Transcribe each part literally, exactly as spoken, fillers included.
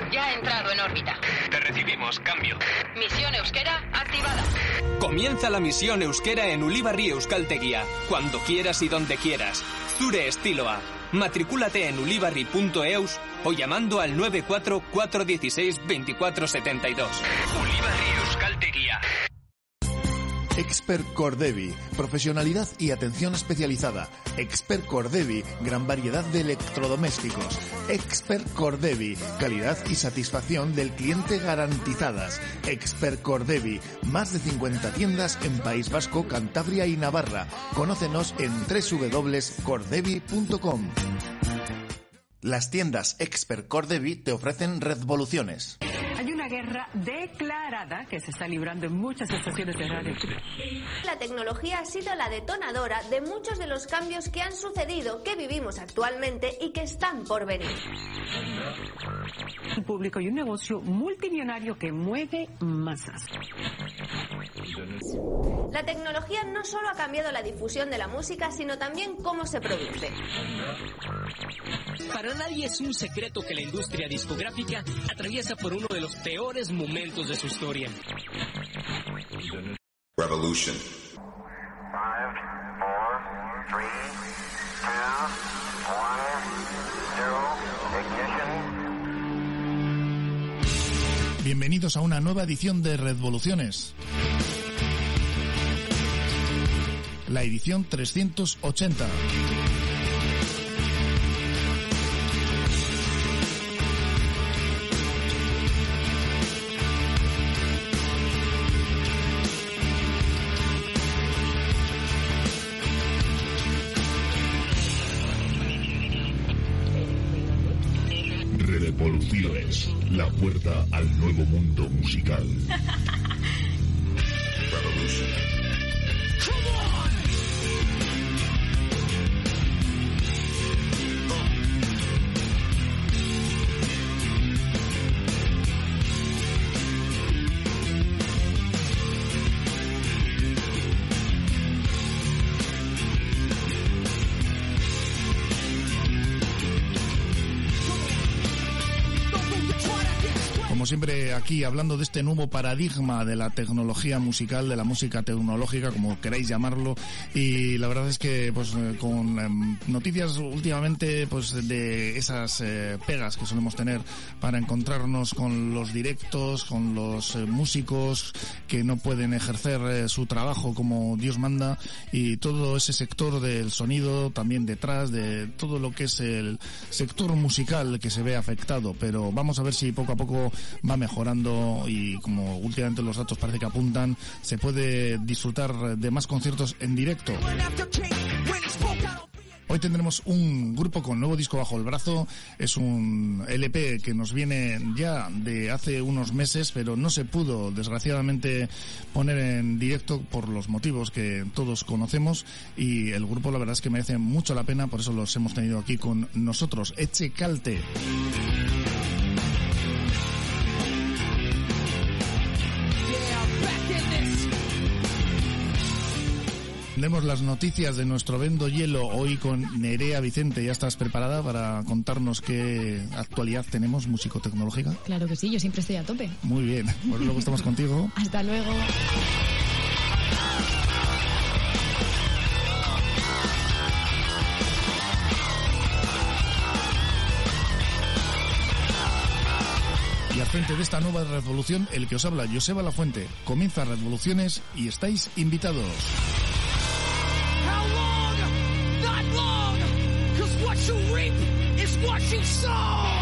Ya ha entrado en órbita. Te recibimos, cambio. Misión euskera activada. Comienza la misión euskera en Ulibarri Euskaltegia. Cuando quieras y donde quieras. Zure estiloa. Matricúlate en ulibarri punto eus o llamando al nueve cuatro cuatro uno seis dos cuatro siete dos. Ulibarri Euskaltegia. Expert Cordevi, profesionalidad y atención especializada. Expert Cordevi, gran variedad de electrodomésticos. Expert Cordevi, calidad y satisfacción del cliente garantizadas. Expert Cordevi, más de cincuenta tiendas en País Vasco, Cantabria y Navarra. Conócenos en doble u doble u doble punto cordevi punto com. Las tiendas Expert Cordevi te ofrecen revoluciones. Hay una guerra declarada que se está librando en muchas estaciones de radio. La tecnología ha sido la detonadora de muchos de los cambios que han sucedido, que vivimos actualmente y que están por venir. Un público y un negocio multimillonario que mueve masas. La tecnología no solo ha cambiado la difusión de la música, sino también cómo se produce. Para nadie es un secreto que la industria discográfica atraviesa por uno de los peores momentos de su historia. Revolution. five, four, three, two, one, zero, ignition. Bienvenidos a una nueva edición de Revoluciones. La edición trescientos ochenta. Revoluciones, la puerta al nuevo mundo musical. Revolution. Como siempre aquí hablando de este nuevo paradigma de la tecnología musical, de la música tecnológica, como queráis llamarlo, y la verdad es que pues con eh, noticias últimamente pues de esas eh, pegas que solemos tener para encontrarnos con los directos, con los eh, músicos que no pueden ejercer eh, su trabajo como Dios manda, y todo ese sector del sonido también detrás de todo lo que es el sector musical que se ve afectado, pero vamos a ver si poco a poco va mejorando y como últimamente los datos parece que apuntan, se puede disfrutar de más conciertos en directo. Hoy tendremos un grupo con nuevo disco bajo el brazo, es un L P que nos viene ya de hace unos meses, pero no se pudo desgraciadamente poner en directo por los motivos que todos conocemos, y el grupo la verdad es que merece mucho la pena, por eso los hemos tenido aquí con nosotros. Etxe Kalte. Tendremos las noticias de nuestro Vendo Hielo hoy con Nerea Vicente. ¿Ya estás preparada para contarnos qué actualidad tenemos músico-tecnológica? Claro que sí, yo siempre estoy a tope. Muy bien, pues luego estamos contigo. Hasta luego. Y al frente de esta nueva revolución, el que os habla, Joseba Lafuente. Comienza Revoluciones y estáis invitados. What you reap is what you sow.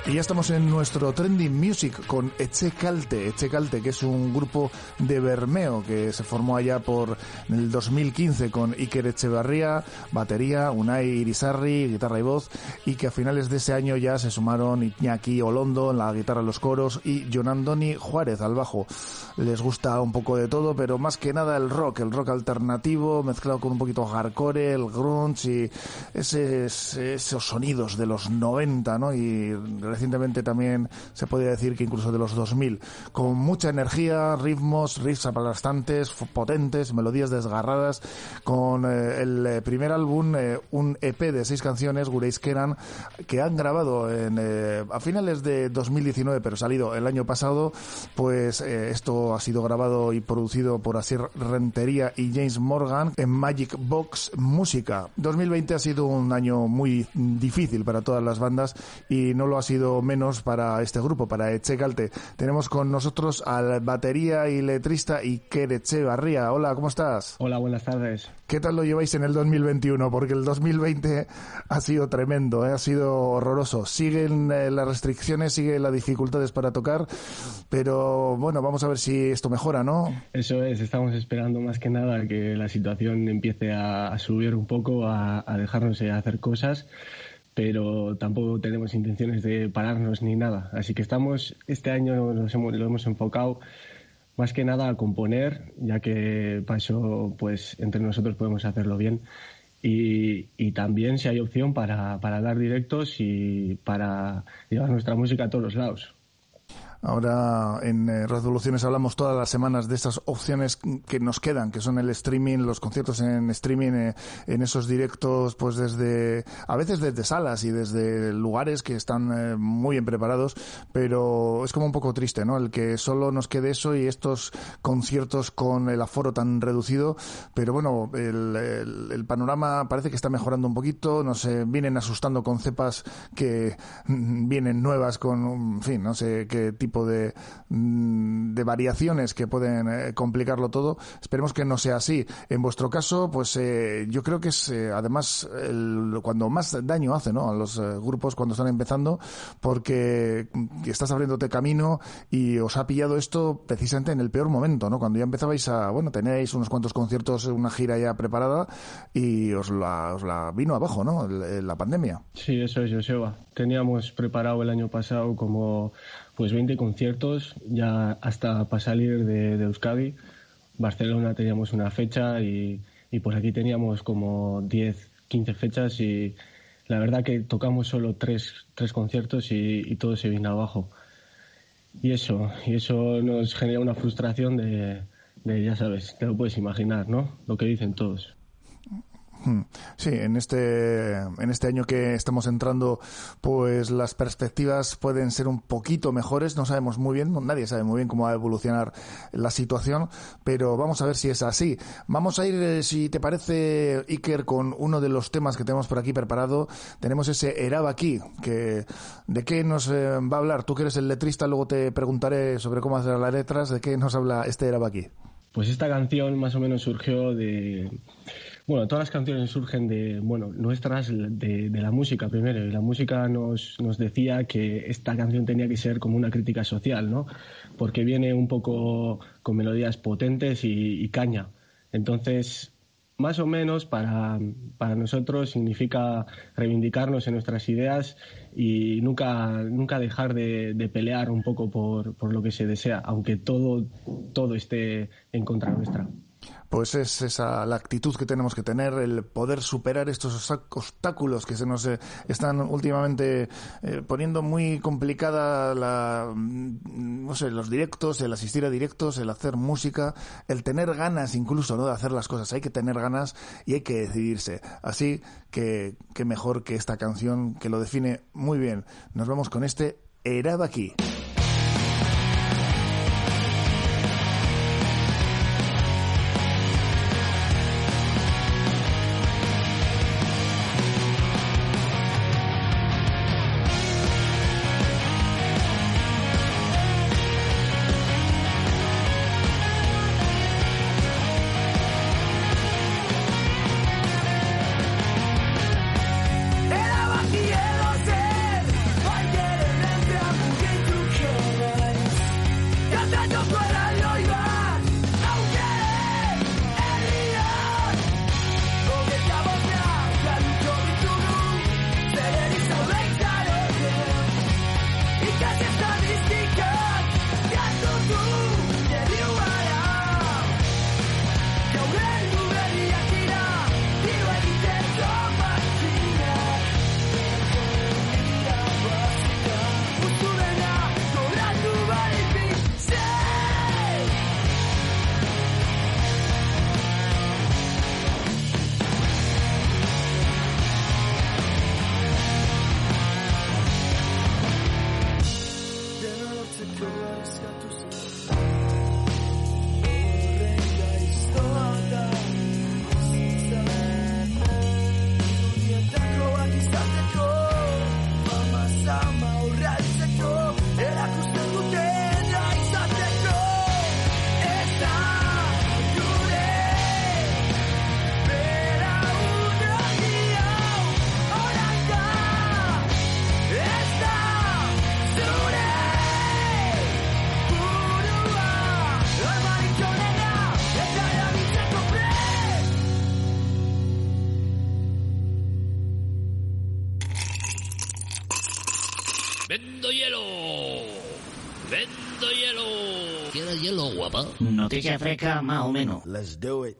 Y ya estamos en nuestro Trending Music con Etxekalte, Etxekalte, que es un grupo de Bermeo que se formó allá por el dos mil quince con Iker Etxebarria, batería, Unai Irisarri, guitarra y voz, y que a finales de ese año ya se sumaron Iñaki Olondo en la guitarra, los coros, y Jonandoni Juárez al bajo. Les gusta un poco de todo, pero más que nada el rock, el rock alternativo mezclado con un poquito hardcore, el grunge y ese, esos sonidos de los noventa, ¿no? Y recientemente también se podría decir que incluso de los dos mil, con mucha energía, ritmos, riffs aplastantes, potentes, melodías desgarradas, con eh, el primer álbum, eh, un E P de seis canciones, Gureizkeran, que han grabado en, eh, a finales de dos mil diecinueve, pero salido el año pasado. Pues eh, esto ha sido grabado y producido por Asier Rentería y James Morgan en Magic Box Música. dos mil veinte ha sido un año muy difícil para todas las bandas y no lo ha sido menos para este grupo, para Etxekalte. Tenemos con nosotros al batería y letrista Iker Etxebarria. Hola, ¿cómo estás? Hola, buenas tardes. ¿Qué tal lo lleváis en el dos mil veintiuno? Porque el dos mil veinte ha sido tremendo, ¿eh? Ha sido horroroso. Siguen eh, las restricciones, siguen las dificultades para tocar, pero bueno, vamos a ver si esto mejora, ¿no? Eso es, estamos esperando más que nada que la situación empiece a, a subir un poco, a, a dejarnos de hacer cosas, pero tampoco tenemos intenciones de pararnos ni nada. Así que estamos, este año nos hemos, lo hemos enfocado más que nada a componer, ya que para eso, pues, entre nosotros podemos hacerlo bien. Y, y también si hay opción para, para dar directos y para llevar nuestra música a todos los lados. Ahora en eh, Revoluciones hablamos todas las semanas de esas opciones que nos quedan, que son el streaming, los conciertos en streaming, eh, en esos directos, pues desde, a veces desde salas y desde lugares que están eh, muy bien preparados, pero es como un poco triste, ¿no? El que solo nos quede eso y estos conciertos con el aforo tan reducido, pero bueno, el, el, el panorama parece que está mejorando un poquito, nos eh, vienen asustando con cepas que mm, vienen nuevas con, en fin, no sé qué tipo de, de variaciones que pueden eh, complicarlo todo. Esperemos que no sea así. En vuestro caso, pues eh, yo creo que es eh, además el, cuando más daño hace, ¿no?, a los eh, grupos cuando están empezando, porque estás abriéndote camino y os ha pillado esto precisamente en el peor momento, ¿no? Cuando ya empezabais a, bueno, tenéis unos cuantos conciertos, una gira ya preparada y os la, os la vino abajo, ¿no?, el, la pandemia. Sí, eso es, Joseba. Teníamos preparado el año pasado como pues veinte conciertos ya hasta para salir de, de Euskadi. Barcelona teníamos una fecha y, y por aquí teníamos como diez, quince fechas y la verdad que tocamos solo tres, tres conciertos y, y todo se vino abajo. Y eso, y eso nos genera una frustración de, de, ya sabes, te lo puedes imaginar, ¿no? Lo que dicen todos. Sí, en este en este año que estamos entrando, pues las perspectivas pueden ser un poquito mejores, no sabemos muy bien, nadie sabe muy bien cómo va a evolucionar la situación, pero vamos a ver si es así. Vamos a ir, si te parece, Iker, con uno de los temas que tenemos por aquí preparado. Tenemos ese Erabaki, que ¿de qué nos eh, va a hablar? Tú que eres el letrista, luego te preguntaré sobre cómo hacer las letras. ¿De qué nos habla este Erabaki? Pues esta canción más o menos surgió de... Bueno, todas las canciones surgen de, bueno, nuestras, de, de la música primero. Y la música nos, nos decía que esta canción tenía que ser como una crítica social, ¿no? Porque viene un poco con melodías potentes y, y caña. Entonces, más o menos para, para nosotros significa reivindicarnos en nuestras ideas y nunca, nunca dejar de, de pelear un poco por, por lo que se desea, aunque todo, todo esté en contra nuestra. Pues es esa la actitud que tenemos que tener, el poder superar estos obstáculos que se nos eh, están últimamente eh, poniendo muy complicada la, no sé, los directos, el asistir a directos, el hacer música, el tener ganas incluso, ¿no?, de hacer las cosas. Hay que tener ganas y hay que decidirse. Así que, que mejor que esta canción que lo define muy bien. Nos vamos con este Erabaki. Erabaki edo zer, baitere den ¡Vendo hielo! ¡Vendo hielo! ¿Quieres hielo, guapa? Noticia fresca, más o menos. Let's do it.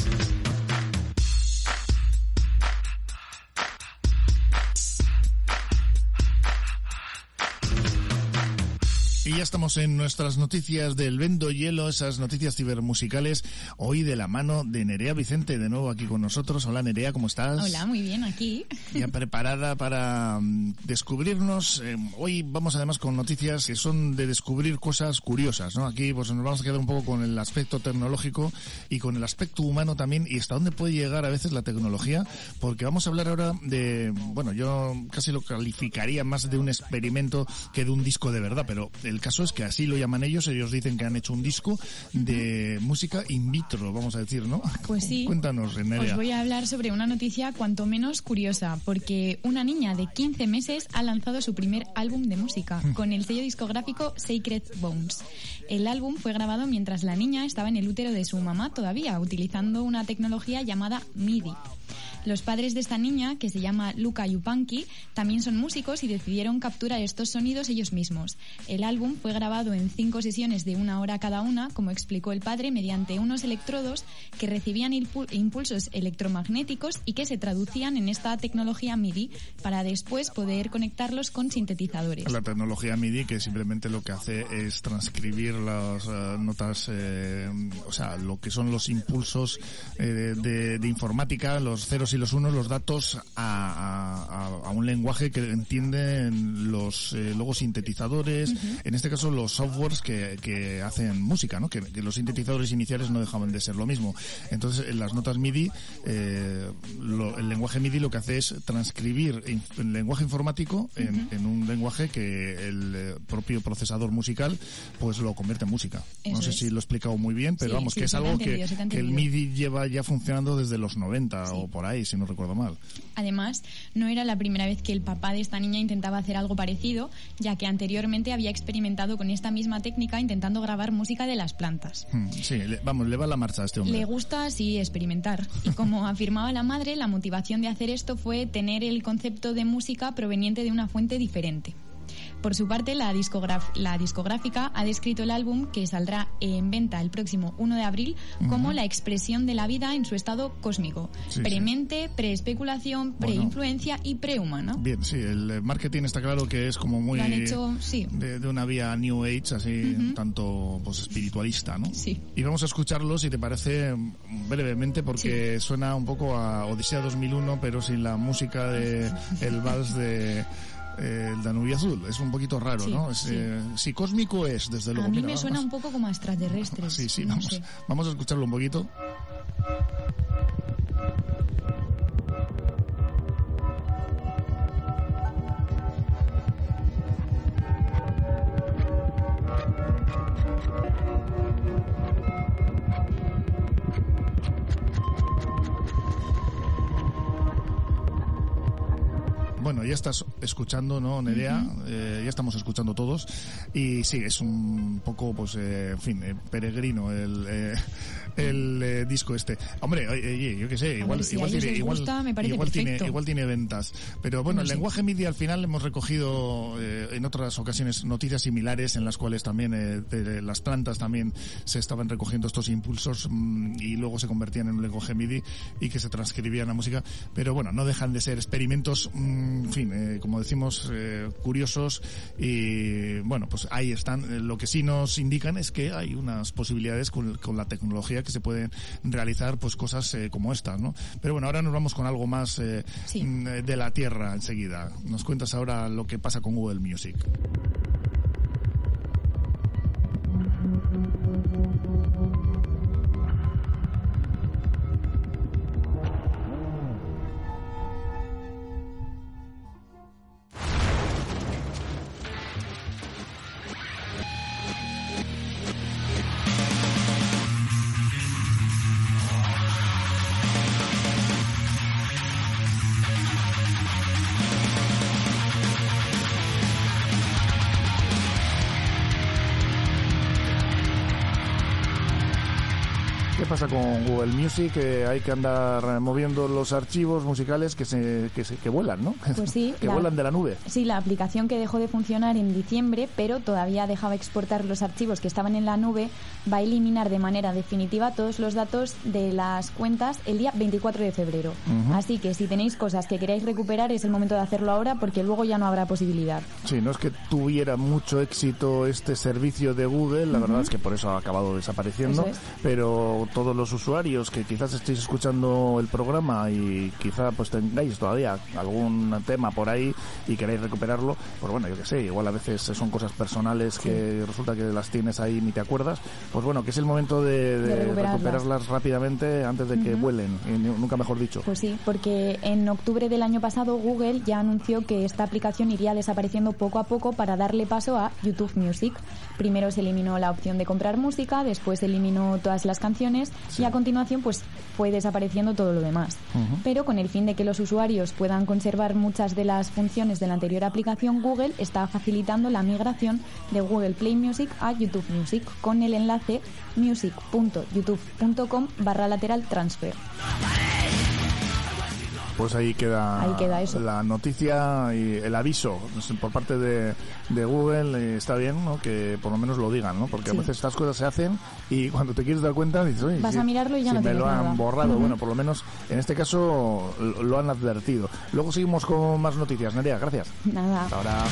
Y ya estamos en nuestras noticias del Vendo Hielo, esas noticias cibermusicales, hoy de la mano de Nerea Vicente, de nuevo aquí con nosotros. Hola Nerea, ¿cómo estás? Hola, muy bien, aquí. Ya preparada para um, descubrirnos. Eh, hoy vamos además con noticias que son de descubrir cosas curiosas, ¿no? Aquí pues nos vamos a quedar un poco con el aspecto tecnológico y con el aspecto humano también, y hasta dónde puede llegar a veces la tecnología, porque vamos a hablar ahora de, bueno, yo casi lo calificaría más de un experimento que de un disco de verdad, pero el caso es que así lo llaman ellos. Ellos dicen que han hecho un disco de música in vitro, vamos a decir, ¿no? Pues sí. Cuéntanos, Nerea. Os voy a hablar sobre una noticia cuanto menos curiosa, porque una niña de quince meses ha lanzado su primer álbum de música con el sello discográfico Sacred Bones. El álbum fue grabado mientras la niña estaba en el útero de su mamá todavía, utilizando una tecnología llamada MIDI. Los padres de esta niña, que se llama Luca Yupanqui, también son músicos y decidieron capturar estos sonidos ellos mismos. El álbum fue grabado en cinco sesiones de una hora cada una, como explicó el padre, mediante unos electrodos que recibían impulsos electromagnéticos y que se traducían en esta tecnología MIDI para después poder conectarlos con sintetizadores. La tecnología MIDI, que simplemente lo que hace es transcribir las uh, notas, eh, o sea, lo que son los impulsos eh, de, de informática, los ceros y los unos, los datos a, a, a un lenguaje que entienden los eh, luego sintetizadores, uh-huh. En este caso los softwares que, que hacen música, ¿no? Que, que los sintetizadores iniciales no dejaban de ser lo mismo. Entonces, en las notas MIDI, eh, lo, el lenguaje MIDI lo que hace es transcribir el lenguaje informático en, uh-huh. en un lenguaje que el eh, propio procesador musical pues lo convierte en música. Eso no sé es. si lo he explicado muy bien, pero sí, vamos, sí, que es algo que, que el MIDI lleva ya funcionando desde los noventa sí. o por ahí, si no recuerdo mal. Además, no era la primera vez que el papá de esta niña intentaba hacer algo parecido, ya que anteriormente había experimentado con esta misma técnica intentando grabar música de las plantas. Sí, le, vamos, le va la marcha a este hombre. Le gusta, sí, experimentar. Y como afirmaba la madre, la motivación de hacer esto fue tener el concepto de música proveniente de una fuente diferente. Por su parte, la, discograf- la discográfica ha descrito el álbum, que saldrá en venta el próximo uno de abril, como uh-huh. la expresión de la vida en su estado cósmico. Sí, premente, sí. preespeculación, preinfluencia bueno, y prehumana. Bien, sí, el marketing está claro que es como muy... Lo han hecho, sí. de, de una vía New Age, así, uh-huh. tanto pues espiritualista, ¿no? Sí. Y vamos a escucharlo, si te parece, brevemente, porque sí. suena un poco a Odisea dos mil uno, pero sin la música de el vals de... el Danubio Azul. Es un poquito raro, sí, ¿no? Es, sí. Eh, si cósmico es, desde luego. A mí Mira, me vamos. suena un poco como a extraterrestres. Sí, sí, no vamos, sé. vamos a escucharlo un poquito. Bueno, ya estás escuchando, ¿no, Nerea? Uh-huh. Eh, ya estamos escuchando todos. Y sí, es un poco, pues, eh, en fin, eh, peregrino el eh, el eh, disco este. Hombre, oye, yo qué sé, igual, ver, si igual tiene, igual, gusta, me parece igual tiene, perfecto. igual tiene ventas. Pero bueno, no el sé. lenguaje MIDI al final hemos recogido eh, en otras ocasiones noticias similares en las cuales también eh, de las plantas también se estaban recogiendo estos impulsos mmm, y luego se convertían en un lenguaje MIDI y que se transcribían a música. Pero bueno, no dejan de ser experimentos mmm, en fin, eh, como decimos, eh, curiosos y bueno, pues ahí están. Eh, lo que sí nos indican es que hay unas posibilidades con, con la tecnología que se pueden realizar pues cosas eh, como estas, ¿no? Pero bueno, ahora nos vamos con algo más eh, sí. de la tierra enseguida. Nos cuentas ahora lo que pasa con Google Music. ¿Qué pasa con Google Music? Eh, hay que andar moviendo los archivos musicales que se que, se, que vuelan, ¿no? Pues sí. que la, vuelan de la nube. Sí, la aplicación que dejó de funcionar en diciembre, pero todavía dejaba exportar los archivos que estaban en la nube, va a eliminar de manera definitiva todos los datos de las cuentas el día veinticuatro de febrero. Uh-huh. Así que si tenéis cosas que queráis recuperar, es el momento de hacerlo ahora, porque luego ya no habrá posibilidad. Sí, no es que tuviera mucho éxito este servicio de Google, la uh-huh. verdad es que por eso ha acabado desapareciendo, es. Pero todos los usuarios que quizás estéis escuchando el programa y quizá pues tengáis todavía algún tema por ahí y queréis recuperarlo, pues bueno, yo que sé, igual a veces son cosas personales que sí. resulta que las tienes ahí y ni te acuerdas, pues bueno, que es el momento de, de, de recuperarlas. recuperarlas rápidamente antes de que uh-huh. vuelen, y nunca mejor dicho. Pues sí, porque en octubre del año pasado Google ya anunció que esta aplicación iría desapareciendo poco a poco para darle paso a YouTube Music. Primero se eliminó la opción de comprar música, después se eliminó todas las canciones sí. y a continuación pues fue desapareciendo todo lo demás. Uh-huh. Pero con el fin de que los usuarios puedan conservar muchas de las funciones de la anterior aplicación, Google está facilitando la migración de Google Play Music a YouTube Music con el enlace music.youtube.com barra lateral transfer. Pues ahí queda, ahí queda eso. La noticia y el aviso por parte de, de Google. Está bien, ¿no?, que por lo menos lo digan, ¿no? Porque sí. a veces estas cosas se hacen y cuando te quieres dar cuenta dices, oye, vas si, a mirarlo y ya si no me lo han nada. borrado. Uh-huh. Bueno, por lo menos en este caso lo han advertido. Luego seguimos con más noticias. Nerea, gracias. Nada. Hasta ahora.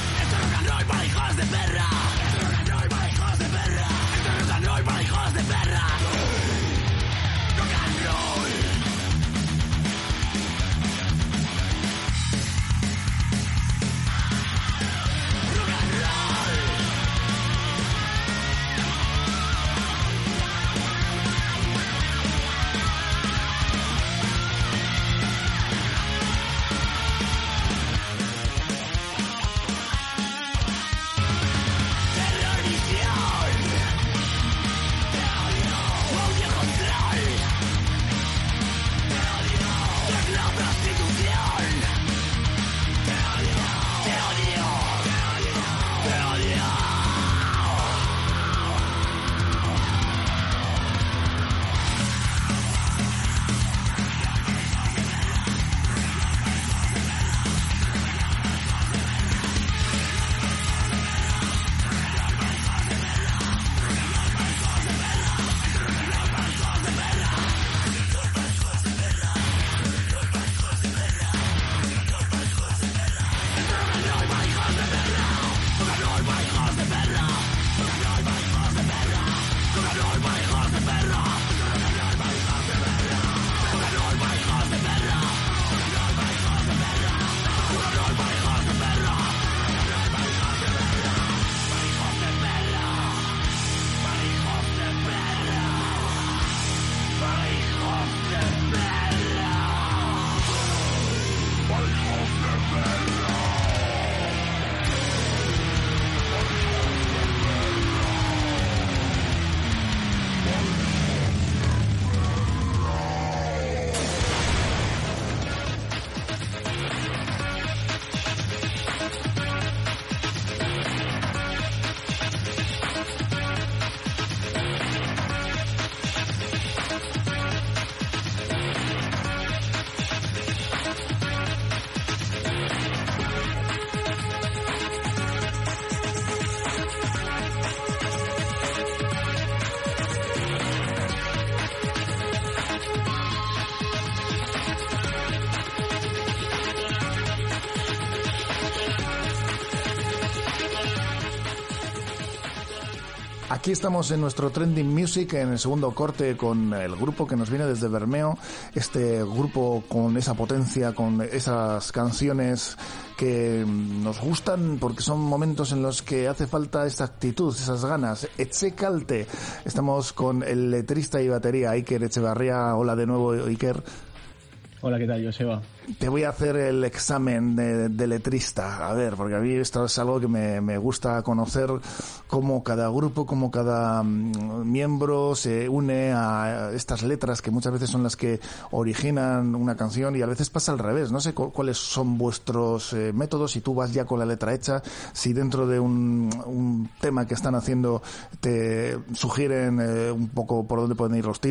Aquí estamos en nuestro Trending Music, en el segundo corte, con el grupo que nos viene desde Bermeo, este grupo con esa potencia, con esas canciones que nos gustan porque son momentos en los que hace falta esa actitud, esas ganas. Etxekalte. Estamos con el letrista y batería Iker Etxebarria. Hola de nuevo, Iker. Hola, ¿qué tal, Joseba? Te voy a hacer el examen de, de letrista, a ver, porque a mí esto es algo que me, me gusta conocer, cómo cada grupo, cómo cada um, miembro se une a estas letras que muchas veces son las que originan una canción y a veces pasa al revés. No sé cu- cuáles son vuestros eh, métodos, si tú vas ya con la letra hecha, si dentro de un, un tema que están haciendo te sugieren eh, un poco por dónde pueden ir los tiros.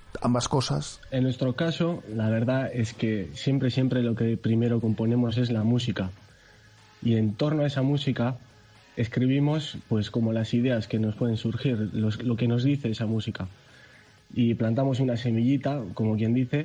ambas cosas? En nuestro caso, la verdad es que siempre, siempre lo que primero componemos es la música. Y en torno a esa música escribimos pues como las ideas que nos pueden surgir, los, lo que nos dice esa música. Y plantamos una semillita, como quien dice,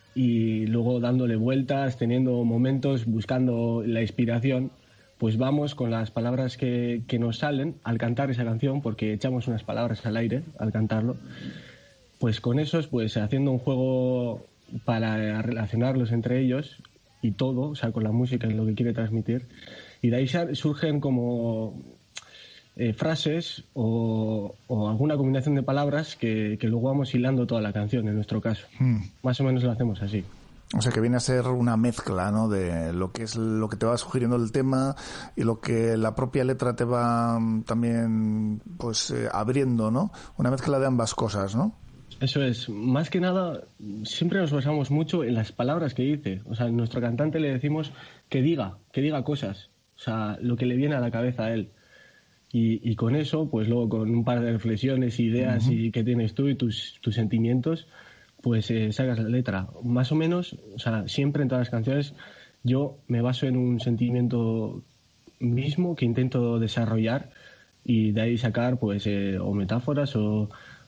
y luego dándole vueltas, teniendo momentos, buscando la inspiración, pues vamos con las palabras que, que nos salen al cantar esa canción, porque echamos unas palabras al aire al cantarlo. Pues con esos, pues haciendo un juego para relacionarlos entre ellos y todo, o sea, con la música y lo que quiere transmitir. Y de ahí surgen como eh, frases o, o alguna combinación de palabras que, que luego vamos hilando toda la canción, en nuestro caso. Hmm. Más o menos lo hacemos así. O sea, que viene a ser una mezcla, ¿no?, de lo que es lo que te va sugiriendo el tema y lo que la propia letra te va también, pues, eh, abriendo, ¿no? Una mezcla de ambas cosas, ¿no? Eso es. Más que nada, siempre nos basamos mucho en las palabras que dice. O sea, a nuestro cantante le decimos que diga, que diga cosas. O sea, lo que le viene a la cabeza a él. Y, y con eso, pues luego con un par de reflexiones, ideas uh-huh. y que tienes tú y tus, tus sentimientos, pues eh, sacas la letra. Más o menos, o sea, siempre en todas las canciones yo me baso en un sentimiento mismo que intento desarrollar y de ahí sacar, pues, eh, o metáforas o...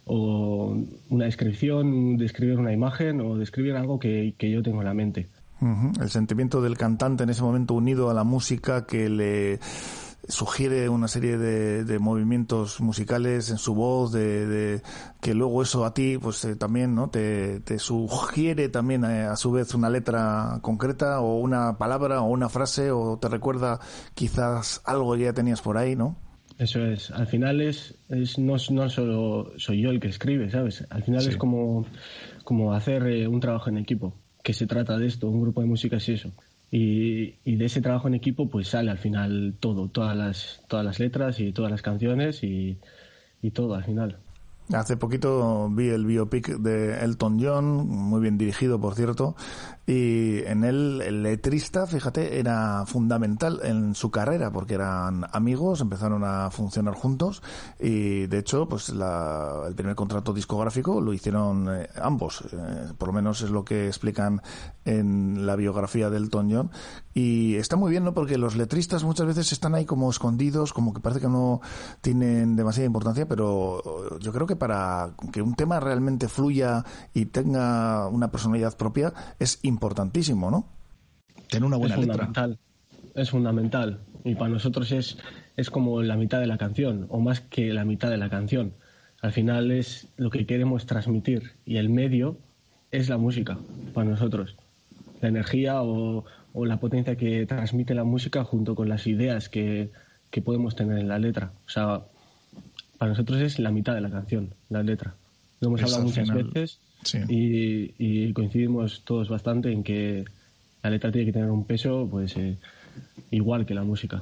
o una descripción, describir una imagen o describir algo que, que yo tengo en la mente. Uh-huh. El sentimiento del cantante en ese momento unido a la música que le sugiere una serie de, de movimientos musicales en su voz, de, de que luego eso a ti pues eh, también, ¿no?, te, te sugiere también eh, a su vez una letra concreta o una palabra o una frase o te recuerda quizás algo que ya tenías por ahí, ¿no? Eso es, al final es, es no, no solo soy yo el que escribe, ¿sabes? Al final sí. es como, como hacer eh, un trabajo en equipo, que se trata de esto, un grupo de música es eso. Y, y de ese trabajo en equipo pues sale al final todo, todas las, todas las letras y todas las canciones y, y todo al final. Hace poquito vi el biopic de Elton John, muy bien dirigido, por cierto, y en él el letrista, fíjate, era fundamental en su carrera porque eran amigos, empezaron a funcionar juntos y de hecho pues la, el primer contrato discográfico lo hicieron eh, ambos, eh, por lo menos es lo que explican en la biografía de Elton John. Y está muy bien, ¿no?, porque los letristas muchas veces están ahí como escondidos, como que parece que no tienen demasiada importancia, pero yo creo que para que un tema realmente fluya y tenga una personalidad propia es importantísimo, ¿no? Tener una buena es letra. Fundamental. Es fundamental. Y para nosotros es, es como la mitad de la canción, o más que la mitad de la canción. Al final es lo que queremos transmitir y el medio es la música para nosotros. La energía o, o la potencia que transmite la música junto con las ideas que, que podemos tener en la letra. O sea, para nosotros es la mitad de la canción, la letra. Lo hemos es hablado muchas final, veces sí. y, y coincidimos todos bastante en que la letra tiene que tener un peso pues eh, igual que la música.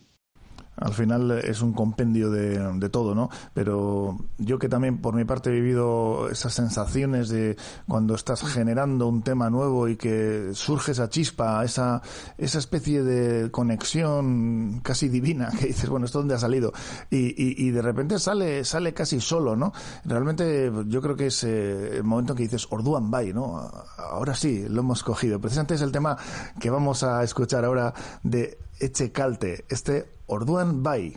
Al final es un compendio de, de todo, ¿no? Pero yo que también por mi parte he vivido esas sensaciones de cuando estás generando un tema nuevo y que surge esa chispa, esa esa especie de conexión casi divina que dices, bueno, ¿esto dónde ha salido? Y, y, y de repente sale sale casi solo, ¿no? Realmente yo creo que es eh, el momento en que dices, Orduan Bai, ¿no? Ahora sí, lo hemos cogido. Precisamente es el tema que vamos a escuchar ahora de Etxe Kalte, este Orduan Bai.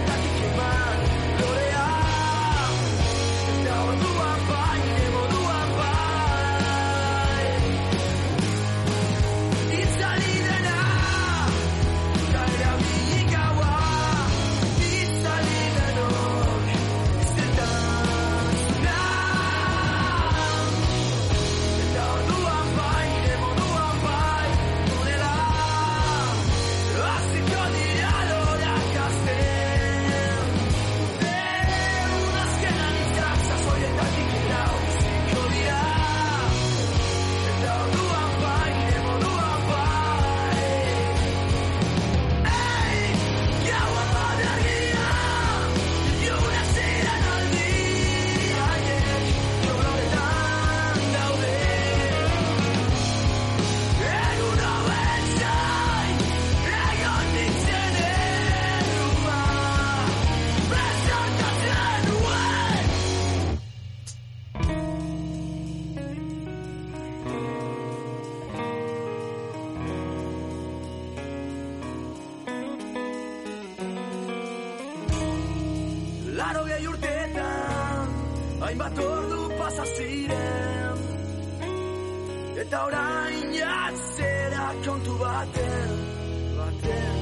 Orduan bai, hainbat ordu pasa ziren, eta orain atzera kontu baten, baten.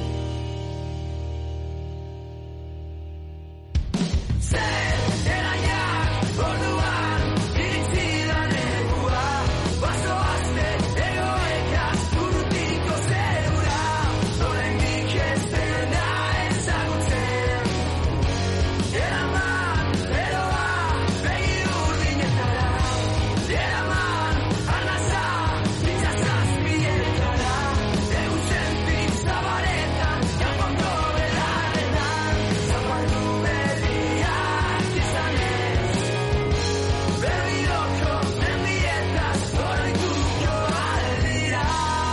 Zer eraiak orduan iritsi da negua, bazoazte egoekaz urrutiko zerura, oraindik ez dena ezagutzen. Eraman eroa begi urdinetara, eraman arnaza itxasaz bietara, egutzen pintzabaretan, kanpoko belarretan, zapaldu berriak izanez, berbidoko mendietaz horrituko aldira.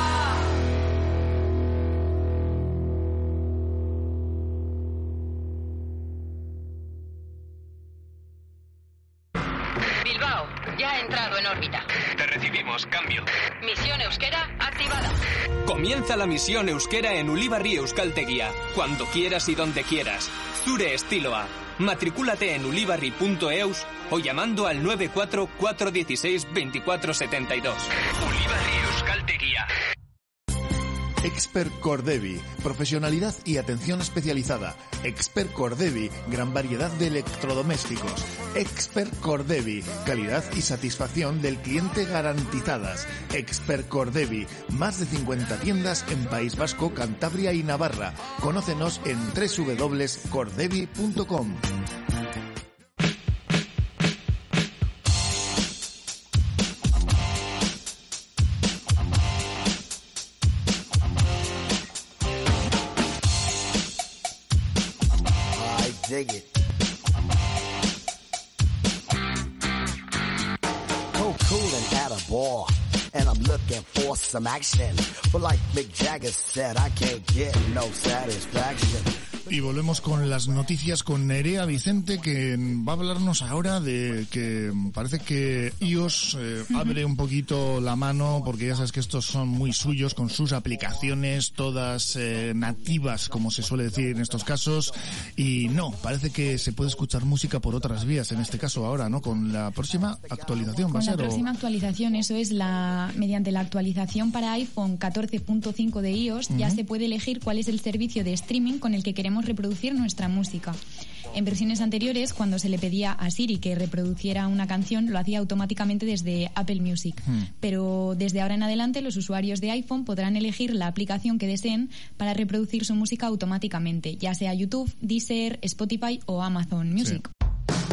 Bilbao, ya ha entrado en órbita. Te recibimos, cambio. Misión euskera activada. Comienza la misión euskera en Ulibarri Euskaltegia, cuando quieras y donde quieras. Zure estiloa. Matricúlate en ulibarri punto eus o llamando al nueve cuatro cuatro uno seis dos cuatro siete dos. Ulibarri Euskaltegia. Expert Cordevi, profesionalidad y atención especializada. Expert Cordevi, gran variedad de electrodomésticos. Expert Cordevi, calidad y satisfacción del cliente garantizadas. Expert Cordevi, más de cincuenta tiendas en País Vasco, Cantabria y Navarra. Conócenos en doble u doble u doble u punto cordevi punto com. Dig it. Cold cooling at a bar, and I'm looking for some action. But like Mick Jagger said, I can't get no satisfaction. Y volvemos con las noticias con Nerea Vicente, que va a hablarnos ahora de que parece que iOS eh, abre un poquito la mano, porque ya sabes que estos son muy suyos con sus aplicaciones, todas eh, nativas, como se suele decir en estos casos, y no, parece que se puede escuchar música por otras vías, en este caso ahora, ¿no? Con la próxima actualización, ¿va a ser? Con la próxima o... actualización, eso es, la mediante la actualización para iPhone catorce punto cinco de iOS, uh-huh. ya se puede elegir cuál es el servicio de streaming con el que queremos reproducir nuestra música. En versiones anteriores, cuando se le pedía a Siri que reproduciera una canción, lo hacía automáticamente desde Apple Music. Hmm. Pero desde ahora en adelante, los usuarios de iPhone podrán elegir la aplicación que deseen para reproducir su música automáticamente, ya sea YouTube, Deezer, Spotify o Amazon Music. Sí.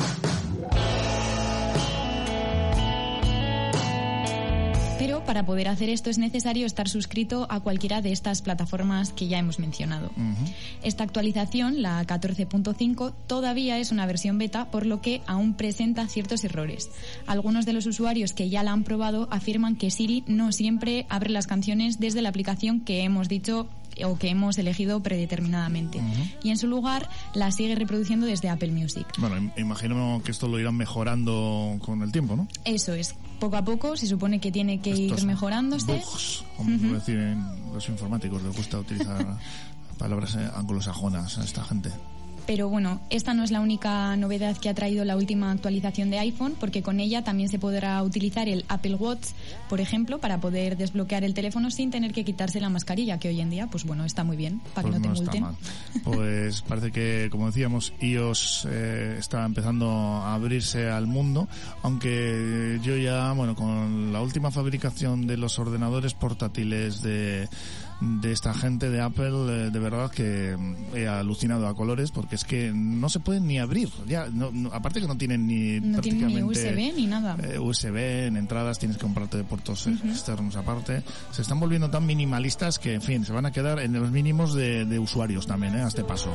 Pero para poder hacer esto es necesario estar suscrito a cualquiera de estas plataformas que ya hemos mencionado. Uh-huh. Esta actualización, la catorce punto cinco, todavía es una versión beta, por lo que aún presenta ciertos errores. Algunos de los usuarios que ya la han probado afirman que Siri no siempre abre las canciones desde la aplicación que hemos dicho o que hemos elegido predeterminadamente. Uh-huh. Y en su lugar la sigue reproduciendo desde Apple Music. Bueno, imagino que esto lo irán mejorando con el tiempo, ¿no? Eso es. Poco a poco se supone que tiene que Estos ir mejorándose. Bugs, como uh-huh. decir los informáticos, les gusta utilizar palabras anglosajonas a esta gente. Pero bueno, esta no es la única novedad que ha traído la última actualización de iPhone, porque con ella también se podrá utilizar el Apple Watch, por ejemplo, para poder desbloquear el teléfono sin tener que quitarse la mascarilla, que hoy en día, pues bueno, está muy bien, para pues que no, no te multen. Está mal. Pues parece que, como decíamos, iOS eh, está empezando a abrirse al mundo, aunque yo ya, bueno, con la última fabricación de los ordenadores portátiles de de esta gente de Apple, eh, de verdad que he alucinado a colores, porque es que no se pueden ni abrir, ya no, no, aparte que no tienen ni no prácticamente tienen ni U S B ni nada. eh, U S B en entradas, tienes que comprarte de puertos uh-huh. externos aparte. Se están volviendo tan minimalistas que, en fin, se van a quedar en los mínimos de, de usuarios también, eh, a este paso.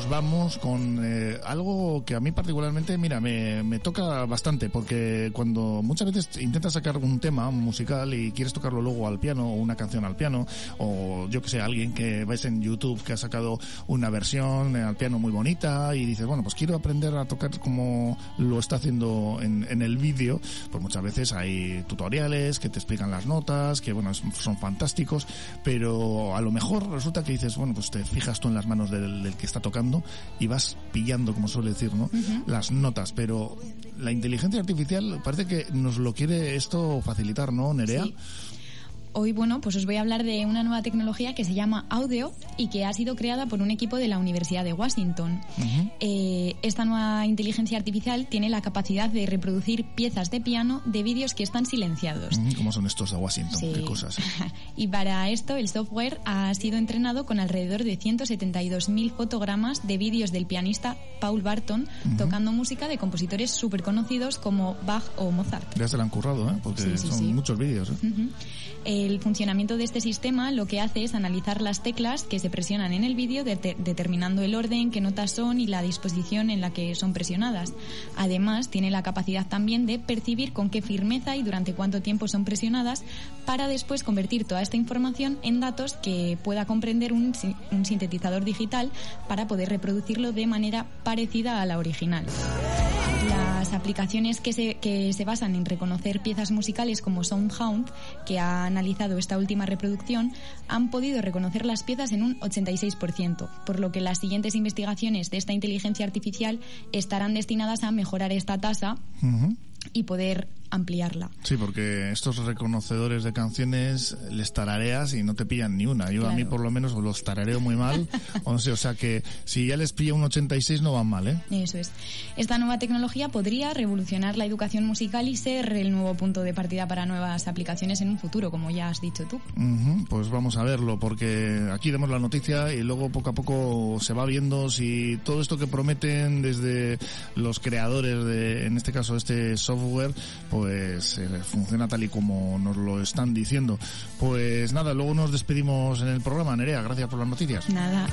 nos vamos con eh, algo que a mí particularmente, mira, me, me toca bastante, porque cuando muchas veces intentas sacar un tema musical y quieres tocarlo luego al piano, o una canción al piano, o yo que sé, alguien que ves en YouTube que ha sacado una versión al piano muy bonita y dices, bueno, pues quiero aprender a tocar como lo está haciendo en, en el vídeo, pues muchas veces hay tutoriales que te explican las notas, que bueno, son fantásticos, pero a lo mejor resulta que dices, bueno, pues te fijas tú en las manos del, del que está tocando y vas pillando, como suele decir, ¿no? Uh-huh. Las notas, pero la inteligencia artificial parece que nos lo quiere esto facilitar, ¿no, Nerea? Sí. Hoy, bueno, pues os voy a hablar de una nueva tecnología que se llama Audio y que ha sido creada por un equipo de la Universidad de Washington. Uh-huh. Eh, esta nueva inteligencia artificial tiene la capacidad de reproducir piezas de piano de vídeos que están silenciados. Uh-huh. ¿Cómo son estos de Washington? Sí. ¿Qué cosas? Y para esto el software ha sido entrenado con alrededor de ciento setenta y dos mil fotogramas de vídeos del pianista Paul Barton uh-huh. tocando música de compositores súper conocidos como Bach o Mozart. Ya se la han currado, ¿eh? Porque sí, sí, son sí. muchos vídeos, ¿eh? Uh-huh. El funcionamiento de este sistema lo que hace es analizar las teclas que se presionan en el vídeo, de determinando el orden, qué notas son y la disposición en la que son presionadas. Además, tiene la capacidad también de percibir con qué firmeza y durante cuánto tiempo son presionadas, para después convertir toda esta información en datos que pueda comprender un, un sintetizador digital para poder reproducirlo de manera parecida a la original. Las aplicaciones que se, que se basan en reconocer piezas musicales como SoundHound, que ha analizado esta última reproducción, han podido reconocer las piezas en un ochenta y seis por ciento, por lo que las siguientes investigaciones de esta inteligencia artificial estarán destinadas a mejorar esta tasa uh-huh. y poder ampliarla. Sí, porque estos reconocedores de canciones les tarareas y no te pillan ni una. Yo claro. a mí por lo menos los tarareo muy mal. O no sé, o sea que si ya les pilla un ochenta y seis no van mal, ¿eh? Eso es. Esta nueva tecnología podría revolucionar la educación musical y ser el nuevo punto de partida para nuevas aplicaciones en un futuro, como ya has dicho tú. Uh-huh. Pues vamos a verlo, porque aquí damos la noticia y luego poco a poco se va viendo si todo esto que prometen desde los creadores de, en este caso, este software, pues pues eh, funciona tal y como nos lo están diciendo. Pues nada, luego nos despedimos en el programa. Nerea, gracias por las noticias. Nada.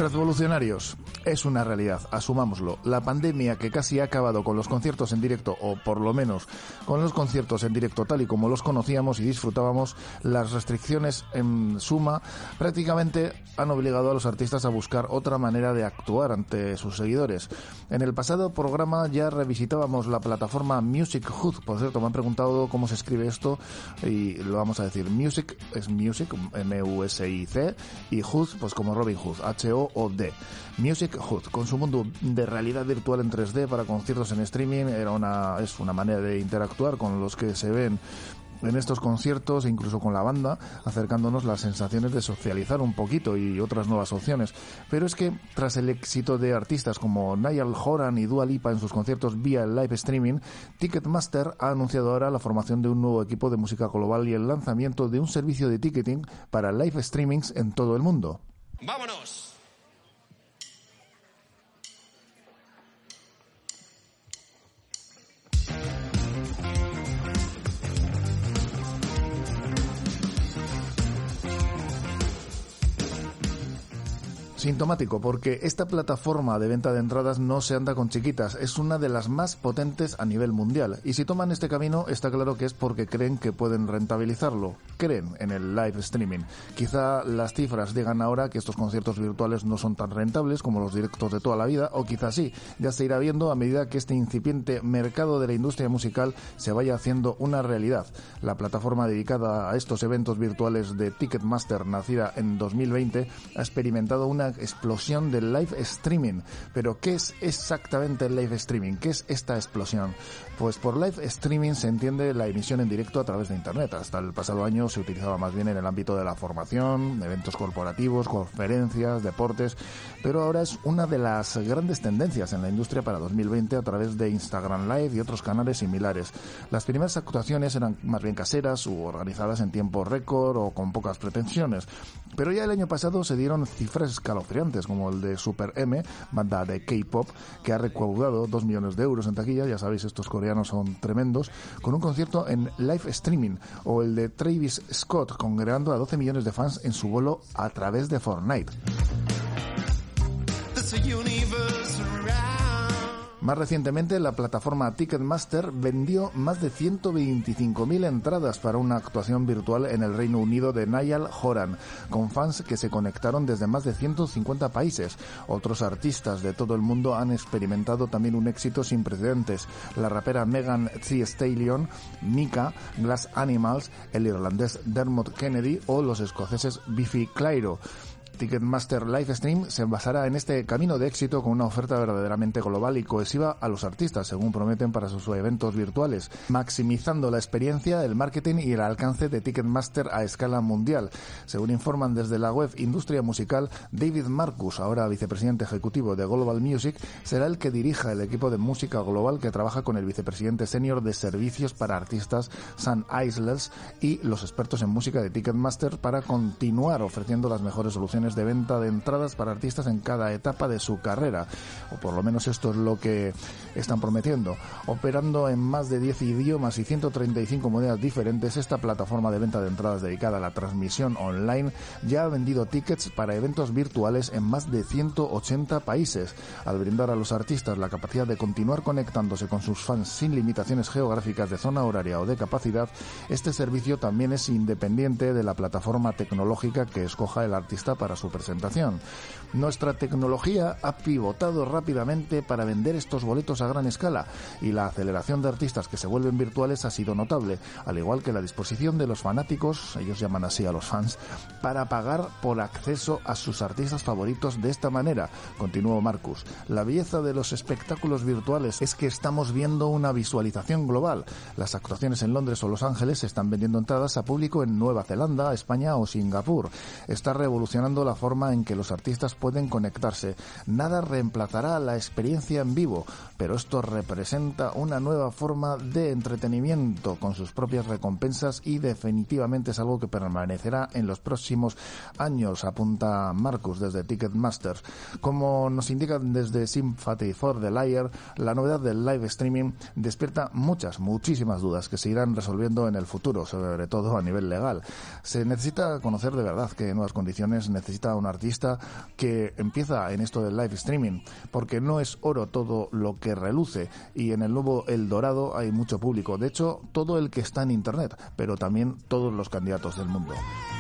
Revolucionarios, es una realidad, asumámoslo. La pandemia que casi ha acabado con los conciertos en directo, o por lo menos con los conciertos en directo tal y como los conocíamos y disfrutábamos, las restricciones en suma prácticamente han obligado a los artistas a buscar otra manera de actuar ante sus seguidores. En el pasado programa ya revisitábamos la plataforma Music Hood. Por cierto, me han preguntado cómo se escribe esto y lo vamos a decir. Music es Music, M U S I C, y Hood pues como Robin Hood, H O O D. Music Hood, con su mundo de realidad virtual en tres D para conciertos en streaming, era una es una manera de interactuar con los que se ven en estos conciertos e incluso con la banda, acercándonos las sensaciones de socializar un poquito y otras nuevas opciones. Pero es que tras el éxito de artistas como Niall Horan y Dua Lipa en sus conciertos vía el live streaming, Ticketmaster ha anunciado ahora la formación de un nuevo equipo de música global y el lanzamiento de un servicio de ticketing para live streamings en todo el mundo. ¡Vámonos! Sintomático, porque esta plataforma de venta de entradas no se anda con chiquitas, es una de las más potentes a nivel mundial. Y si toman este camino, está claro que es porque creen que pueden rentabilizarlo. Creen en el live streaming. Quizá las cifras digan ahora que estos conciertos virtuales no son tan rentables como los directos de toda la vida, o quizá sí. Ya se irá viendo a medida que este incipiente mercado de la industria musical se vaya haciendo una realidad. La plataforma dedicada a estos eventos virtuales de Ticketmaster, nacida en dos mil veinte, ha experimentado una explosión del live streaming. Pero ¿qué es exactamente el live streaming? ¿Qué es esta explosión? Pues por live streaming se entiende la emisión en directo a través de internet. Hasta el pasado año se utilizaba más bien en el ámbito de la formación, eventos corporativos, conferencias, deportes, pero ahora es una de las grandes tendencias en la industria para dos mil veinte a través de Instagram Live y otros canales similares. Las primeras actuaciones eran más bien caseras u organizadas en tiempo récord o con pocas pretensiones, pero ya el año pasado se dieron cifras escalofriantes como el de Super M, banda de K-pop, que ha recaudado dos millones de euros en taquilla. Ya sabéis, estos coreanos son tremendos, con un concierto en live streaming, o el de Travis Scott, congregando a doce millones de fans en su vuelo a través de Fortnite. Más recientemente, la plataforma Ticketmaster vendió más de ciento veinticinco mil entradas para una actuación virtual en el Reino Unido de Niall Horan, con fans que se conectaron desde más de ciento cincuenta países. Otros artistas de todo el mundo han experimentado también un éxito sin precedentes. La rapera Megan Thee Stallion, Mika, Glass Animals, el irlandés Dermot Kennedy o los escoceses Biffy Clyro. Ticketmaster Livestream se basará en este camino de éxito con una oferta verdaderamente global y cohesiva a los artistas, según prometen para sus eventos virtuales, maximizando la experiencia, el marketing y el alcance de Ticketmaster a escala mundial. Según informan desde la web Industria Musical, David Marcus, ahora vicepresidente ejecutivo de Global Music, será el que dirija el equipo de música global que trabaja con el vicepresidente senior de servicios para artistas, Sam Islers, y los expertos en música de Ticketmaster para continuar ofreciendo las mejores soluciones de venta de entradas para artistas en cada etapa de su carrera, o por lo menos esto es lo que están prometiendo. Operando en más de diez idiomas y ciento treinta y cinco monedas diferentes, esta plataforma de venta de entradas dedicada a la transmisión online ya ha vendido tickets para eventos virtuales en más de ciento ochenta países. Al brindar a los artistas la capacidad de continuar conectándose con sus fans sin limitaciones geográficas de zona horaria o de capacidad, este servicio también es independiente de la plataforma tecnológica que escoja el artista para su presentación. Nuestra tecnología ha pivotado rápidamente para vender estos boletos a gran escala y la aceleración de artistas que se vuelven virtuales ha sido notable, al igual que la disposición de los fanáticos, ellos llaman así a los fans, para pagar por acceso a sus artistas favoritos de esta manera. Continuó Marcus. La belleza de los espectáculos virtuales es que estamos viendo una visualización global. Las actuaciones en Londres o Los Ángeles se están vendiendo entradas a público en Nueva Zelanda, España o Singapur. Está revolucionando la forma en que los artistas pueden conectarse. Nada reemplazará la experiencia en vivo, pero esto representa una nueva forma de entretenimiento con sus propias recompensas y definitivamente es algo que permanecerá en los próximos años, apunta Marcus desde Ticketmaster. Como nos indican desde Sympathy for the Liar, la novedad del live streaming despierta muchas, muchísimas dudas que se irán resolviendo en el futuro, sobre todo a nivel legal. Se necesita conocer de verdad qué nuevas condiciones necesitan necesita un artista que empieza en esto del live streaming, porque no es oro todo lo que reluce, y en el nuevo El Dorado hay mucho público. De hecho, todo el que está en internet, pero también todos los candidatos del mundo.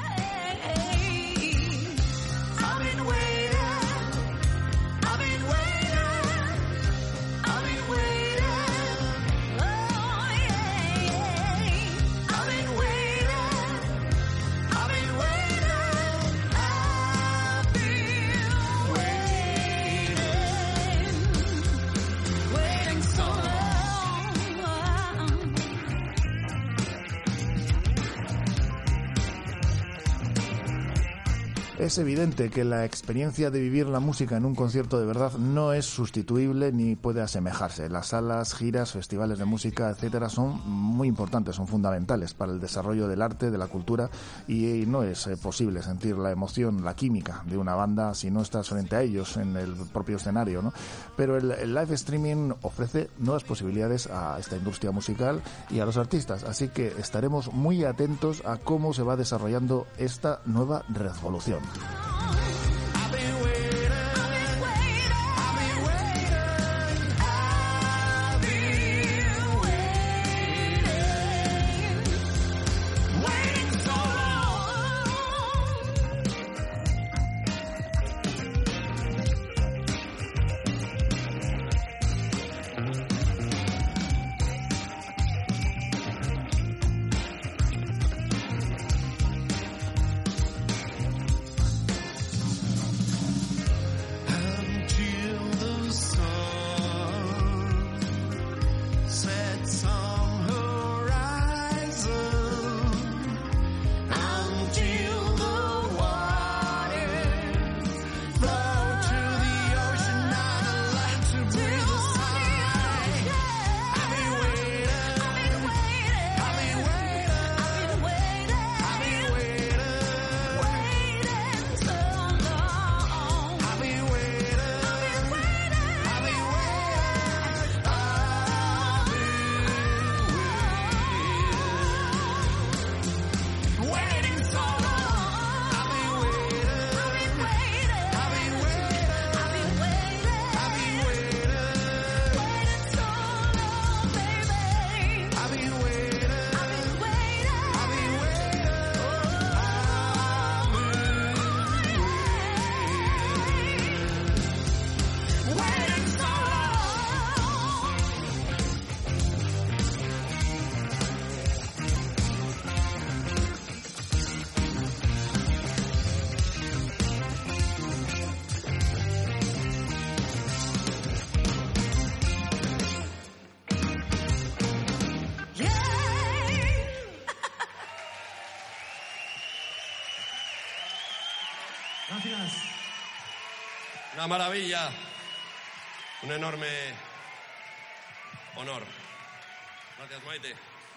Es evidente que la experiencia de vivir la música en un concierto de verdad no es sustituible ni puede asemejarse. Las salas, giras, festivales de música, etcétera, son muy importantes, son fundamentales para el desarrollo del arte, de la cultura, y no es eh, posible sentir la emoción, la química de una banda si no estás frente a ellos en el propio escenario, ¿no? Pero el, el live streaming ofrece nuevas posibilidades a esta industria musical y a los artistas, así que estaremos muy atentos a cómo se va desarrollando esta nueva revolución. Una maravilla, un enorme honor. Gracias, Maite.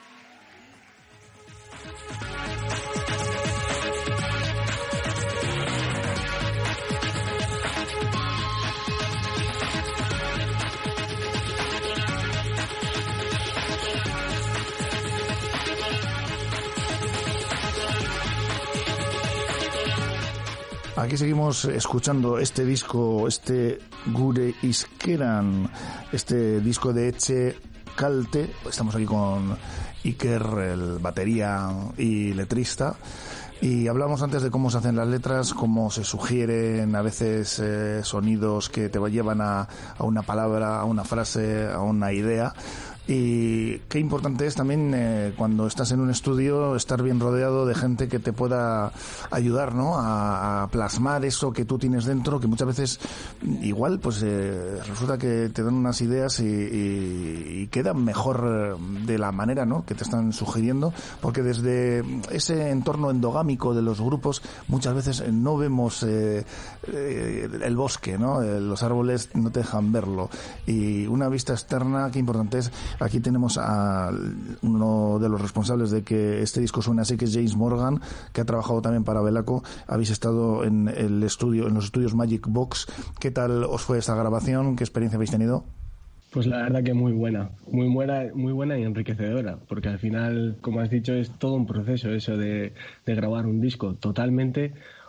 Aquí seguimos escuchando este disco, este Gure Iskeran, este disco de Etxe Kalte. Estamos aquí con Iker, el batería y letrista. Y hablamos antes de cómo se hacen las letras, cómo se sugieren a veces eh, sonidos que te llevan a, a una palabra, a una frase, a una idea. Y qué importante es también eh, cuando estás en un estudio estar bien rodeado de gente que te pueda ayudar, ¿no? A, a plasmar eso que tú tienes dentro, que muchas veces igual pues eh, resulta que te dan unas ideas y, y, y quedan mejor de la manera, ¿no? Que te están sugiriendo, porque desde ese entorno endogámico de los grupos muchas veces no vemos eh, eh, el bosque, ¿no? Eh, los árboles no te dejan verlo, y una vista externa, qué importante es. Aquí tenemos a uno de los responsables de que este disco suene así, que es James Morgan, que ha trabajado también para Belaco. Habéis estado en el estudio, en los estudios Magic Box. ¿Qué tal os fue esta grabación? ¿Qué experiencia habéis tenido? Pues la verdad que muy buena, muy buena, muy buena y enriquecedora, porque al final, como has dicho, es todo un proceso eso de, de grabar un disco. Totalmente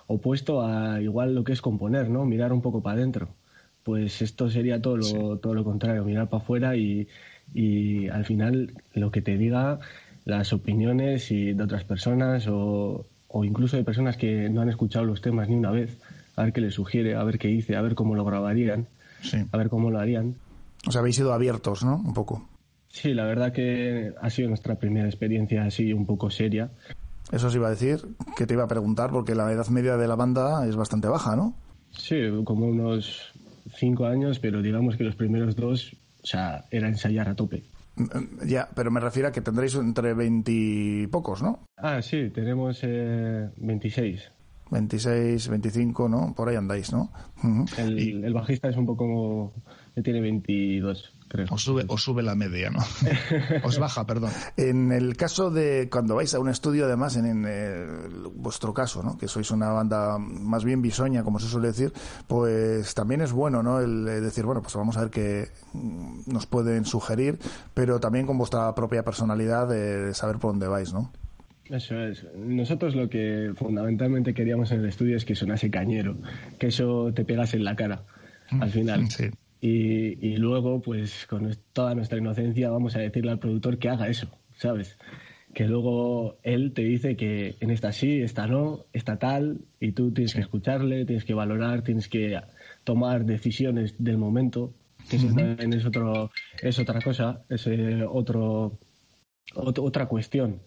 opuesto a igual lo que es componer, ¿no? Mirar un poco para adentro. Pues esto sería todo lo, sí. todo lo contrario, mirar para afuera y, y al final lo que te diga las opiniones y de otras personas o, o incluso de personas que no han escuchado los temas ni una vez, a ver qué les sugiere, a ver qué dice, a ver cómo lo grabarían, sí. a ver cómo lo harían. O sea, habéis sido abiertos, ¿no? Un poco. Sí, la verdad que ha sido nuestra primera experiencia así un poco seria. Eso os iba a decir, que te iba a preguntar, porque la edad media de la banda es bastante baja, ¿no? Sí, como unos cinco años, pero digamos que los primeros dos, o sea, era ensayar a tope. Ya, pero me refiero a que tendréis entre veintipocos, ¿no? Ah, sí, tenemos eh, veintiséis. veintiséis, veinticinco, ¿no? Por ahí andáis, ¿no? Uh-huh. El, y... el bajista es un poco... tiene veintidós, creo. Os sube, os sube la media, ¿no? Os baja, perdón. En el caso de cuando vais a un estudio, además, en, en eh, vuestro caso, ¿no? Que sois una banda más bien bisoña, como se suele decir, pues también es bueno, ¿no? El decir, bueno, pues vamos a ver qué nos pueden sugerir, pero también con vuestra propia personalidad de saber por dónde vais, ¿no? Eso es. Nosotros lo que fundamentalmente queríamos en el estudio es que sonase cañero, que eso te pegase en la cara al final. Sí. Y, y luego, pues con toda nuestra inocencia vamos a decirle al productor que haga eso, ¿sabes? Que luego él te dice que en esta sí, esta no, esta tal, y tú tienes sí. que escucharle, tienes que valorar, tienes que tomar decisiones del momento, que eso uh-huh. también es, otro, es otra cosa, es eh, otro, otro, otra cuestión.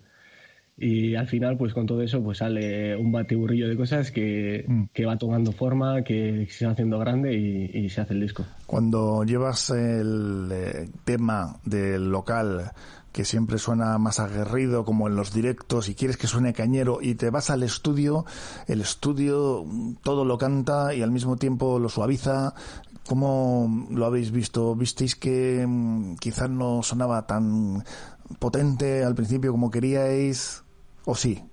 Y al final, pues con todo eso, pues sale un batiburrillo de cosas que, mm. que va tomando forma, que se va haciendo grande y, y se hace el disco. Cuando llevas el eh, tema del local, que siempre suena más aguerrido, como en los directos, y quieres que suene cañero, y te vas al estudio, el estudio todo lo canta y al mismo tiempo lo suaviza. ¿Cómo lo habéis visto? ¿Visteis que mm, quizás no sonaba tan potente al principio como queríais? ¿O sí?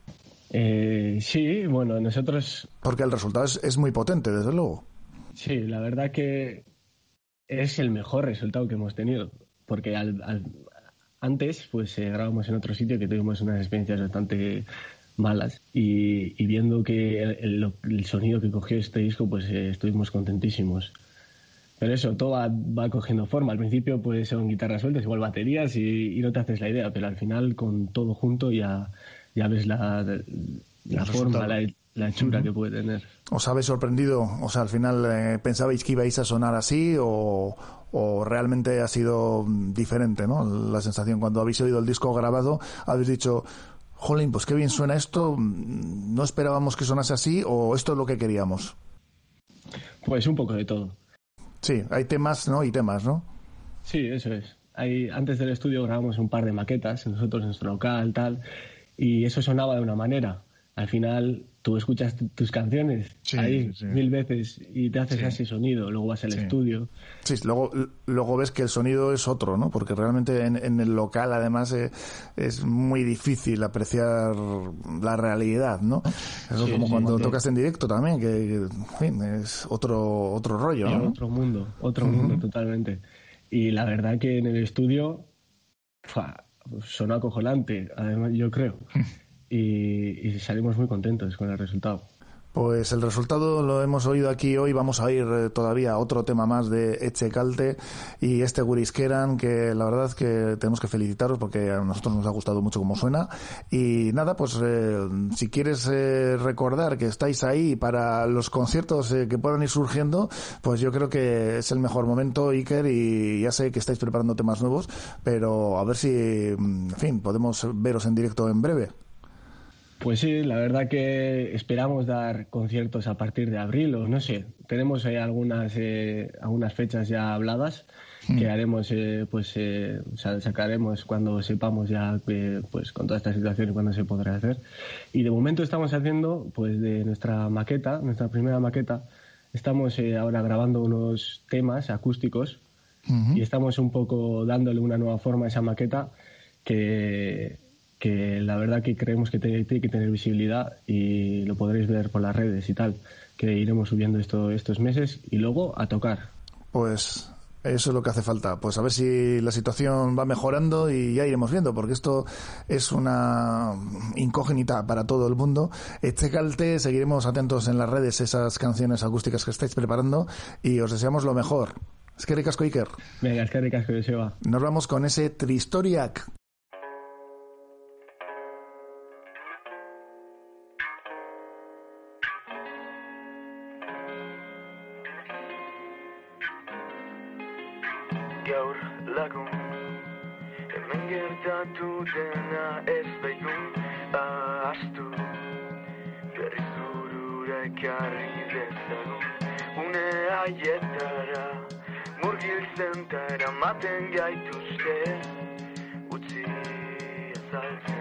Eh, sí, bueno, nosotros... Porque el resultado es, es muy potente, desde luego. Sí, la verdad que es el mejor resultado que hemos tenido. Porque al, al, antes pues eh, grabamos en otro sitio que tuvimos unas experiencias bastante malas. Y, y viendo que el, el, el sonido que cogió este disco, pues eh, estuvimos contentísimos. Pero eso, todo va, va cogiendo forma. Al principio pues son guitarras sueltas, igual baterías y, y no te haces la idea, pero al final con todo junto ya, ya ves la, la forma, la, la hechura uh-huh. que puede tener. ¿Os habéis sorprendido? O sea, al final eh, ¿pensabais que ibais a sonar así o, o realmente ha sido diferente, ¿no? La sensación cuando habéis oído el disco grabado, habéis dicho, jolín, pues qué bien suena esto, no esperábamos que sonase así o esto es lo que queríamos. Pues un poco de todo. Sí, hay temas, ¿no? Y temas, ¿no? Sí, eso es. Hay, antes del estudio grabamos un par de maquetas, nosotros en nuestro local, tal, y eso sonaba de una manera. Al final, tú escuchas t- tus canciones sí, ahí sí. mil veces y te haces sí. ese sonido, luego vas al sí. estudio. Sí, luego, luego ves que el sonido es otro, ¿no? Porque realmente en, en el local, además, eh, es muy difícil apreciar la realidad, ¿no? Eso sí, como sí, cuando sí. tocas en directo también, que, que en fin, es otro, otro rollo, ¿no? Otro mundo, otro uh-huh. mundo totalmente. Y la verdad que en el estudio ¡fua! Sonó acojonante, además, yo creo. Y, y salimos muy contentos con el resultado. Pues el resultado lo hemos oído aquí hoy. Vamos a oír todavía otro tema más de Etxe Kalte y este Guriskeran, que la verdad es que tenemos que felicitaros porque a nosotros nos ha gustado mucho cómo suena. Y nada, pues eh, si quieres eh, recordar que estáis ahí para los conciertos eh, que puedan ir surgiendo, pues yo creo que es el mejor momento, Iker, y ya sé que estáis preparando temas nuevos, pero a ver si, en fin, podemos veros en directo en breve. Pues sí, la verdad que esperamos dar conciertos a partir de abril o no sé. Tenemos eh, algunas eh, algunas fechas ya habladas mm. que haremos, eh, pues eh, sacaremos cuando sepamos ya que, pues con toda esta situación y cuándo se podrá hacer. Y de momento estamos haciendo, pues de nuestra maqueta, nuestra primera maqueta, estamos eh, ahora grabando unos temas acústicos mm-hmm. y estamos un poco dándole una nueva forma a esa maqueta que que la verdad que creemos que tiene, tiene que tener visibilidad y lo podréis ver por las redes y tal, que iremos subiendo esto estos meses y luego a tocar. Pues Eso es lo que hace falta. Pues a ver si la situación va mejorando y ya iremos viendo, porque esto es una incógnita para todo el mundo. Etxekalte, seguiremos atentos en las redes esas canciones acústicas que estáis preparando y os deseamos lo mejor. Eskerrik asko, Iker. Venga, eskerrik asko, Joseba. Nos vamos con ese Tristoriak. Gaur lagun, hemen gertatu dena ez baigun ahaztu. Berriz burura ekarri dezagun, une haietara murgiltzen ta eramaten gaituzte, utzi azaltzen.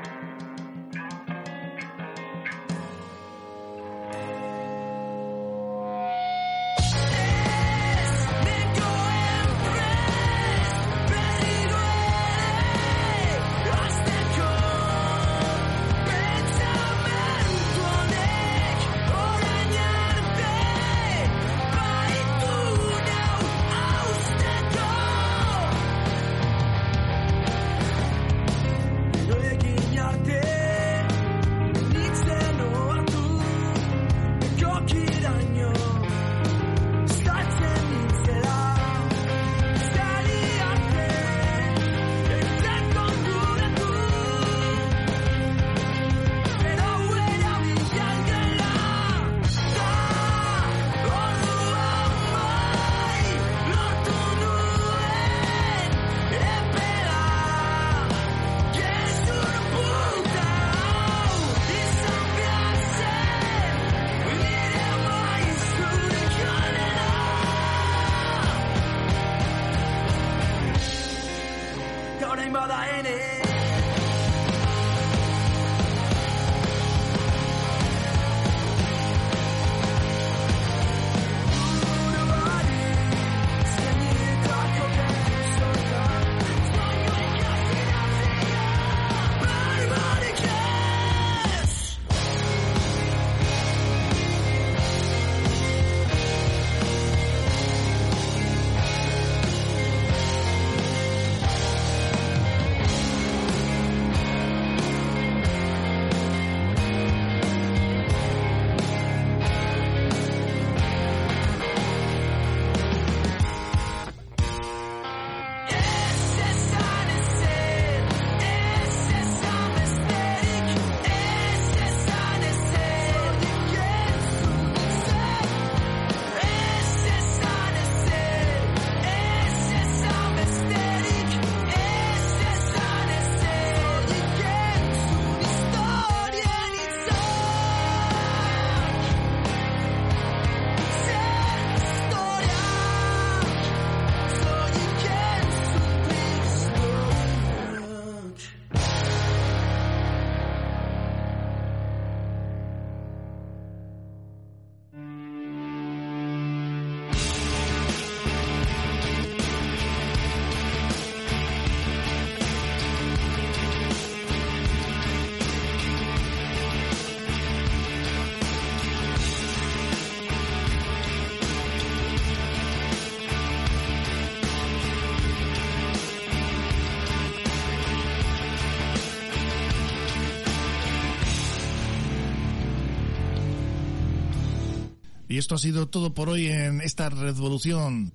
Y esto ha sido todo por hoy en esta revolución.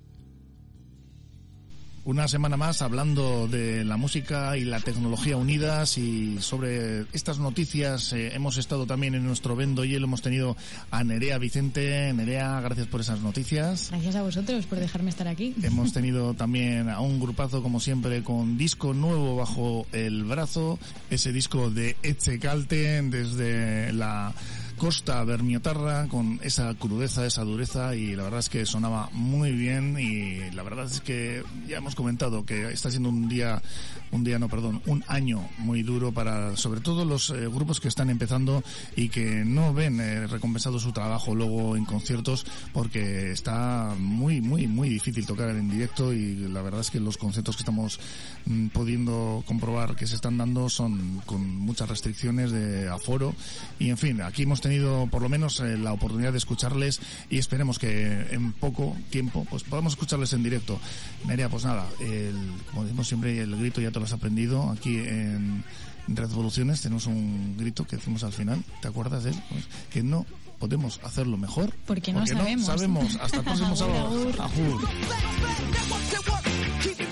Una semana más hablando de la música y la tecnología unidas, y sobre estas noticias eh, hemos estado también en nuestro Vendo y hemos tenido a Nerea Vicente. Nerea, gracias por esas noticias. Gracias a vosotros por dejarme estar aquí. Hemos tenido también a un grupazo, como siempre, con disco nuevo bajo el brazo, ese disco de Etxekalte desde la costa bermiotarra, con esa crudeza, esa dureza, y la verdad es que sonaba muy bien. Y la verdad es que ya hemos comentado que está siendo un día, un día no, perdón, un año muy duro para sobre todo los eh, grupos que están empezando y que no ven eh, recompensado su trabajo luego en conciertos, porque está muy, muy, muy difícil tocar en directo, y la verdad es que los conciertos que estamos mm, pudiendo comprobar que se están dando son con muchas restricciones de aforo, y en fin, aquí hemos tenido tenido por lo menos eh, la oportunidad de escucharles y esperemos que en poco tiempo pues podamos escucharles en directo. Nerea, pues nada, el, como decimos siempre, el grito ya te lo has aprendido. Aquí en Revoluciones tenemos un grito que decimos al final, ¿te acuerdas de él? Pues, que no podemos hacerlo mejor porque no porque sabemos. No sabemos. Hasta el próximo sábado. Agur, agur. Agur.